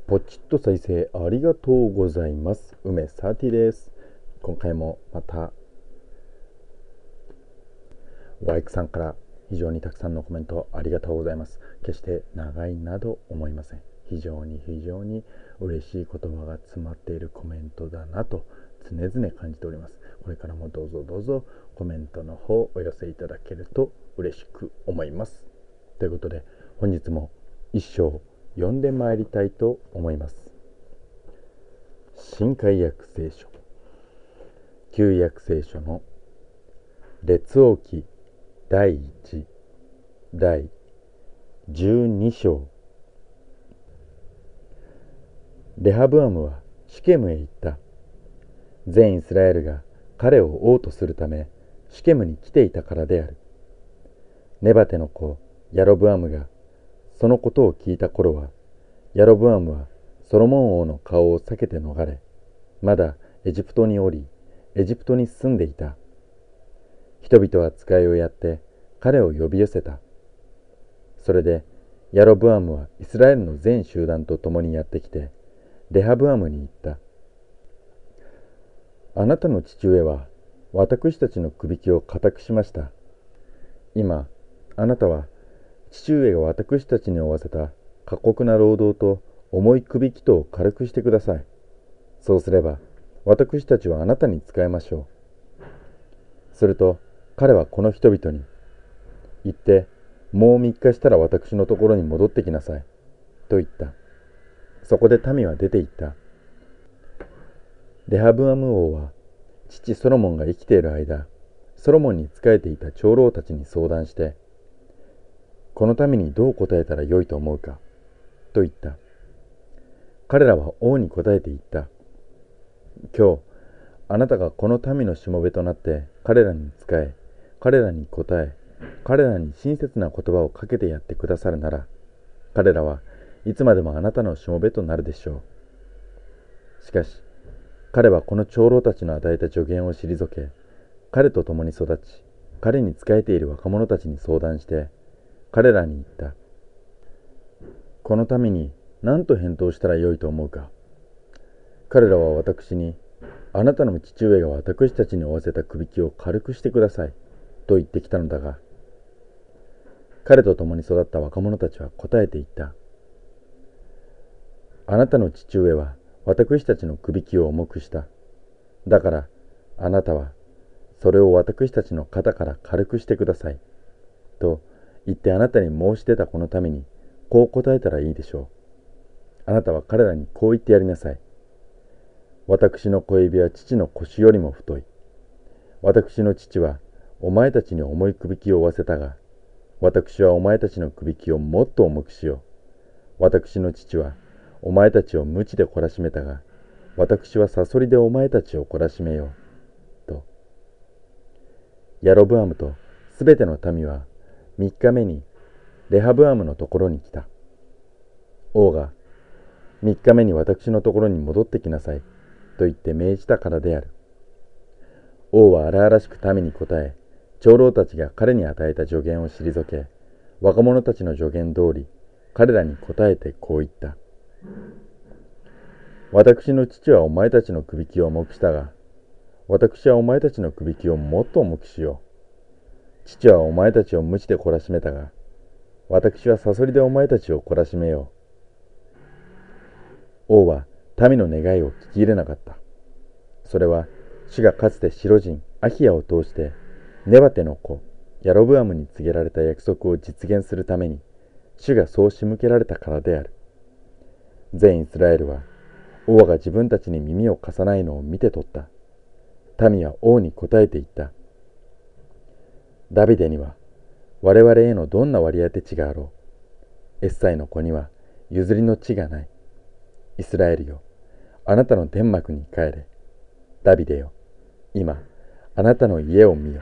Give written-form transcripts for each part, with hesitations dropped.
ポチッと再生ありがとうございます。梅サーティです。今回もまたワイクさんから非常にたくさんのコメントありがとうございます。決して長いなど思いません。非常に嬉しい言葉が詰まっているコメントだなと常々感じております。これからもどうぞコメントの方お寄せいただけると嬉しく思います。ということで本日も一章読んでまいりたいと思います。新海訳聖書、旧約聖書の列王記第1第12章。レハブアムはシケムへ行った。全イスラエルが彼を王とするためシケムに来ていたからである。ネバテの子ヤロブアムがそのことを聞いた頃は、ヤロブアムはソロモン王の顔を避けて逃れ、まだエジプトにおり、エジプトに住んでいた。人々は使いをやって彼を呼び寄せた。それでヤロブアムはイスラエルの全集団と共にやってきて、レハブアムに言った。あなたの父上は私たちのくびきを固くしました。今、あなたは父上が私たちに負わせた過酷な労働と重いくびきとを軽くしてください。そうすれば私たちはあなたに仕えましょう。すると彼はこの人々に行って、もう3日したら私のところに戻ってきなさいと言った。そこで民は出て行った。レハブアム王は父ソロモンが生きている間、ソロモンに仕えていた長老たちに相談して、この民にどう答えたらよいと思うかと言った。彼らは王に答えて言った。今日あなたがこの民のしもべとなって彼らに仕え、彼らに答え、彼らに親切な言葉をかけてやってくださるなら、彼らはいつまでもあなたのしもべとなるでしょう。しかし彼はこの長老たちの与えた助言を退け、彼と共に育ち、彼に仕えている若者たちに相談して、彼らに言った。この民に何と返答したらよいと思うか。彼らは私に、あなたの父上が私たちに負わせたくびきを軽くしてくださいと言ってきたのだが、彼と共に育った若者たちは答えて言った。あなたの父上は私たちのくびきを重くした。だからあなたはそれを私たちの肩から軽くしてくださいと言ってあなたに申し出たこのためにこう答えたらいいでしょう。あなたは彼らにこう言ってやりなさい。私の小指は父の腰よりも太い。私の父はお前たちに重いくびきを負わせたが、私はお前たちのくびきをもっと重くしよう。私の父はお前たちを鞭で懲らしめたが、私はサソリでお前たちを懲らしめよう。と。ヤロブアムとすべての民は3日目にレハブアムのところに来た。王が3日目に私のところに戻ってきなさいと言って命じたからである。王は荒々しく民に答え、長老たちが彼に与えた助言を退け、若者たちの助言通り彼らに答えてこう言った。私の父はお前たちのくびきを重くしたが、私はお前たちのくびきをもっと重くしよう。父はお前たちを鞭で懲らしめたが、私はサソリでお前たちを懲らしめよう。王は民の願いを聞き入れなかった。それは主がかつて白人アヒヤを通してネバテの子ヤロブアムに告げられた約束を実現するために主がそう仕向けられたからである。全イスラエルは王が自分たちに耳を貸さないのを見て取った。民は王に答えて言った。ダビデには我々へのどんな割り当て地があろう。エッサイの子には譲りの地がない。イスラエルよ、あなたの天幕に帰れ。ダビデよ、今あなたの家を見よ。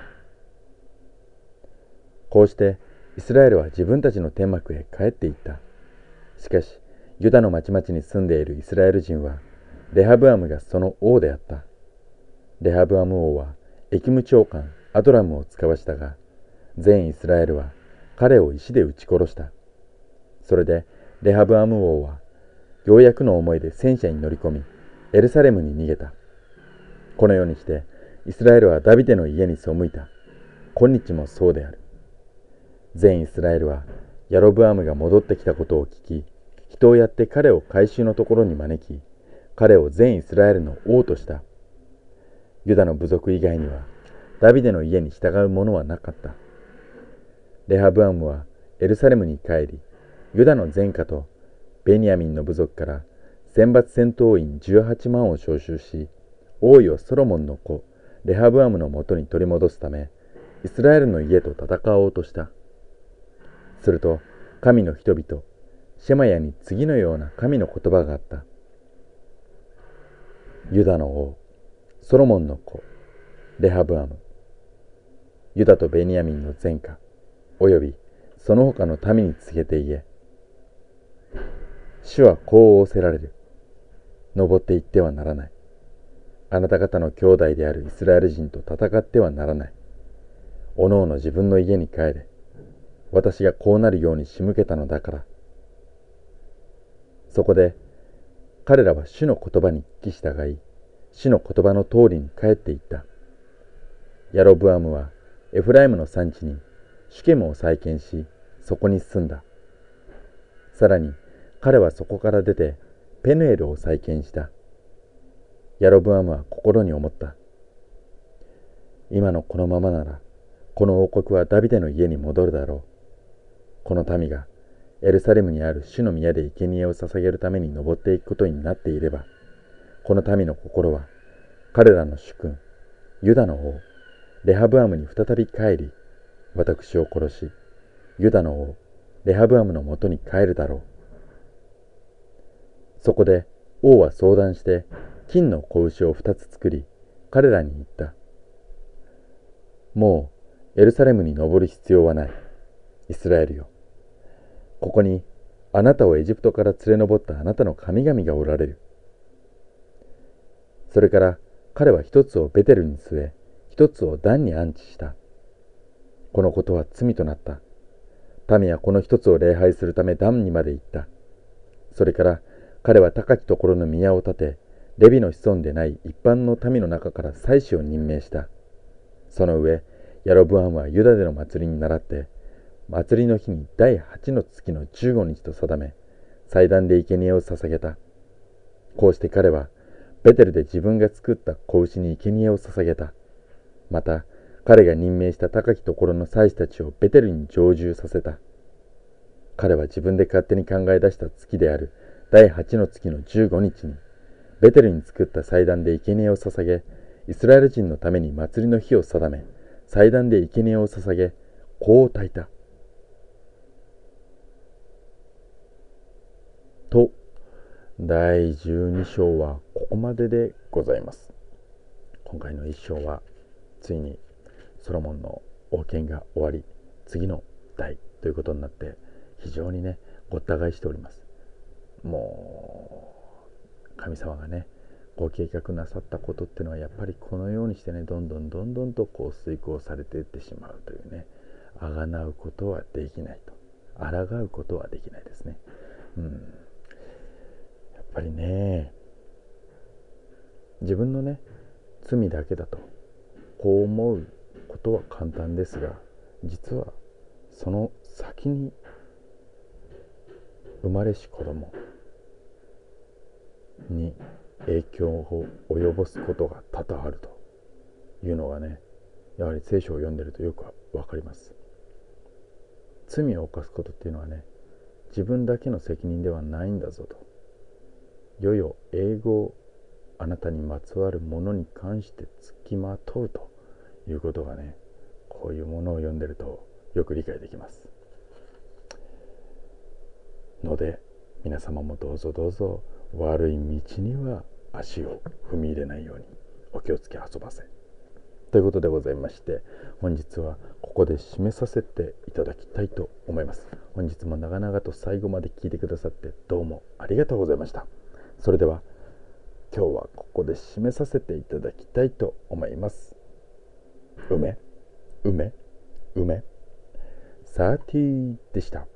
こうしてイスラエルは自分たちの天幕へ帰っていった。しかしユダの町々に住んでいるイスラエル人はレハブアムがその王であった。レハブアム王はエキム長官アドラムを使わしたが、全イスラエルは彼を石で撃ち殺した。それでレハブアム王はようやくの思いで戦車に乗り込み、エルサレムに逃げた。このようにして、イスラエルはダビデの家に背いた。今日もそうである。全イスラエルは、ヤロブアムが戻ってきたことを聞き、人をやって彼を改宗のところに招き、彼を全イスラエルの王とした。ユダの部族以外には、ダビデの家に従う者はなかった。レハブアムはエルサレムに帰り、ユダの全家とベニヤミンの部族から選抜戦闘員18万を召集し、王位をソロモンの子レハブアムのもとに取り戻すため、イスラエルの家と戦おうとした。すると神の人々シェマヤに次のような神の言葉があった。ユダの王ソロモンの子レハブアム、ユダとベニヤミンの全家およびその他の民に告げて言え。主はこう仰せられる。登って行ってはならない。あなた方の兄弟であるイスラエル人と戦ってはならない。おのおの自分の家に帰れ。私がこうなるように仕向けたのだから。そこで彼らは主の言葉に聞き従い、主の言葉の通りに帰っていった。ヤロブアムはエフライムの山地にシュケムを再建し、そこに住んだ。さらに彼はそこから出てペヌエルを再建した。ヤロブアムは心に思った。今のこのままなら、この王国はダビデの家に戻るだろう。この民がエルサレムにある主の宮で生贄を捧げるために登っていくことになっていれば、この民の心は彼らの主君、ユダの王、レハブアムに再び帰り、私を殺し、ユダの王、レハブアムのもとに帰るだろう。そこで王は相談して金の子牛を2つ作り、彼らに言った。もうエルサレムに登る必要はない。イスラエルよ。ここにあなたをエジプトから連れ上ったあなたの神々がおられる。それから彼は一つをベテルに据え、一つをダンに安置した。このことは罪となった。民はこの一つを礼拝するためダンにまで行った。それから彼は高きところの宮を建て、レビの子孫でない一般の民の中から祭司を任命した。その上、ヤロブアムはユダでの祭りに倣って、祭りの日に第8の月の15日と定め、祭壇で生贄を捧げた。こうして彼は、ベテルで自分が作った子牛に生贄を捧げた。また、彼が任命した高きところの祭司たちをベテルに常住させた。彼は自分で勝手に考え出した月である第8の月の15日に、ベテルに作った祭壇で生贄を捧げ、イスラエル人のために祭りの日を定め、祭壇で生贄を捧げ、香を焚いた。と、第12章はここまででございます。今回の1章は、ついにソロモンの王権が終わり、次の代ということになって、非常にね、ごった返しております。もう神様がねご計画なさったことっていうのはやっぱりこのようにしてねどんどんとこう遂行されていってしまうというね、あがなうことはできないと、抗うことはできないですね。やっぱりね、自分のね罪だけだとこう思うことは簡単ですが、実はその先に生まれし子供に影響を及ぼすことが多々あるというのがね、やはり聖書を読んでるとよくわかります。罪を犯すことっていうのはね、自分だけの責任ではないんだぞと。世々永劫あなたにまつわるものに関してつきまとうということがね、こういうものを読んでるとよく理解できますので、皆様もどうぞ悪い道には足を踏み入れないようにお気をつけ遊ばせということでございまして、本日はここで締めさせていただきたいと思います。本日も長々と最後まで聞いてくださってどうもありがとうございました。それでは今日はここで締めさせていただきたいと思います。梅30でした。